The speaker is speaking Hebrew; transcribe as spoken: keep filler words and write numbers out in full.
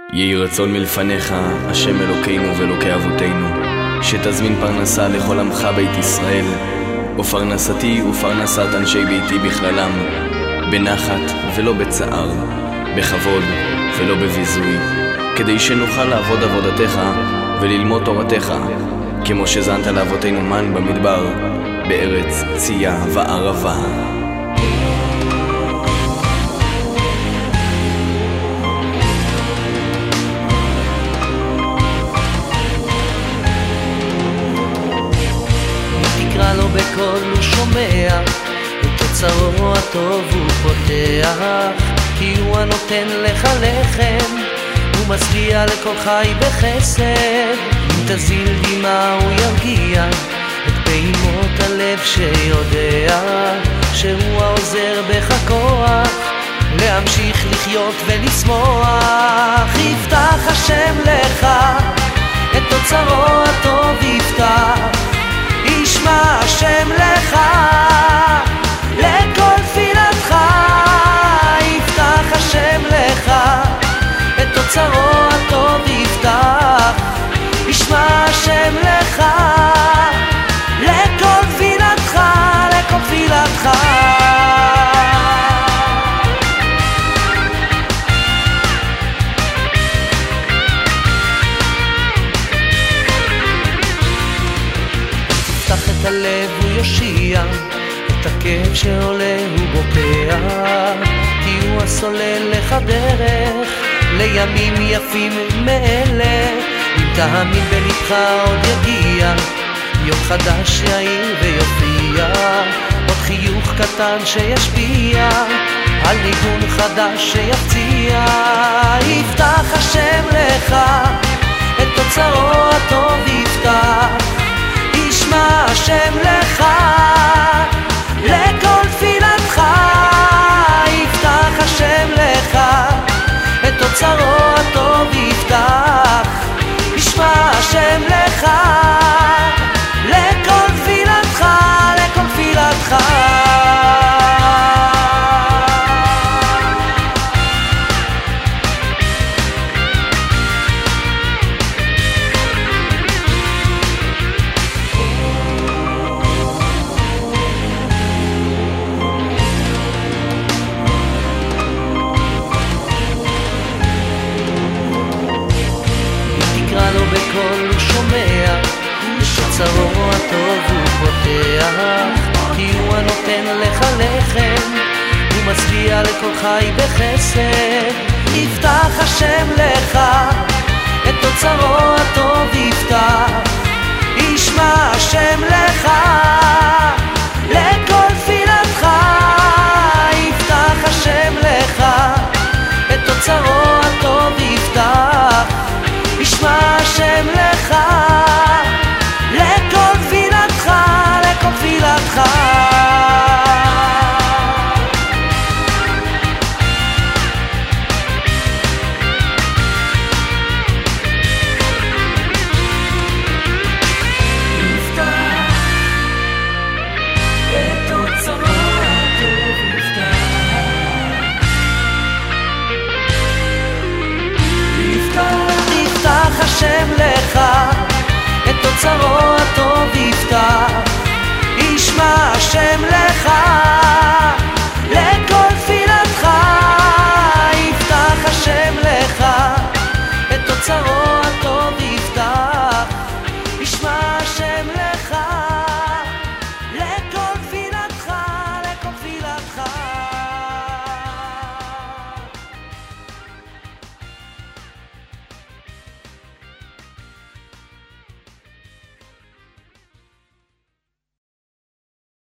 יהי רצון מלפניך, השם אלוקינו ואלוקי אבותינו, שתזמין פרנסה לכל עמך בית ישראל, ופרנסתי ופרנסת אנשי ביתי בכללם, בנחת ולא בצער, בכבוד ולא בביזוי, כדי שנוכל לעבוד עבודתך וללמוד תורתך, כמו שזנת לאבותינו מן במדבר, בארץ צייה וערבה. תקרא לו בקול הוא שומע, את אוצרו הטוב הוא פותח, כי הוא הנותן לך לחם, הוא מצביע לכל חי בחסד. אם תזיל דמעה הוא ירגיע את פעימות הלב, שיודע שהוא העוזר בך כוח להמשיך לחיות ולשמוח. יפתח השם לך את אוצרו הטוב יפתח, ישמע השם לך לכל תפילתך. יפתח השם לך את אוצרו הטוב יפתח, ישמע השם לך לכל תפילתך, לכל תפילתך. תפתח את הלב הוא יושיע, את הכאב שעולה הוא בוקע, כי הוא הסולל לך דרך לימים יפים מאלה. אם תאמין בלבך עוד יגיע יום חדש יאיר ויופיע, עוד חיוך קטן שישפיע על ניגון חדש שיפציע. יפתח השם לך את אוצרו הטוב יפתח, ישמע השם לך לכל תפילתך. יפתח השם לך את אוצרו הטוב יפתח, ישמע השם לך לכל תפילתך, לכל תפילתך. לו בקול הוא שומע, שצרו הטוב הוא פותח, כי הוא הנותן לך לחם, הוא מצביע לכל חי בחסד. יפתח השם לך את אוצרו הטוב יפתח, ישמע השם לך לכל תפילתך. יפתח השם לך את אוצרו הטוב יפתח, ישמע השם לך לכל תפילתך, לכל תפילתך. השם לך את אוצרו הטוב יפתח, ישמע השם לך לכל תפילתך. יפתח השם לך את אוצרו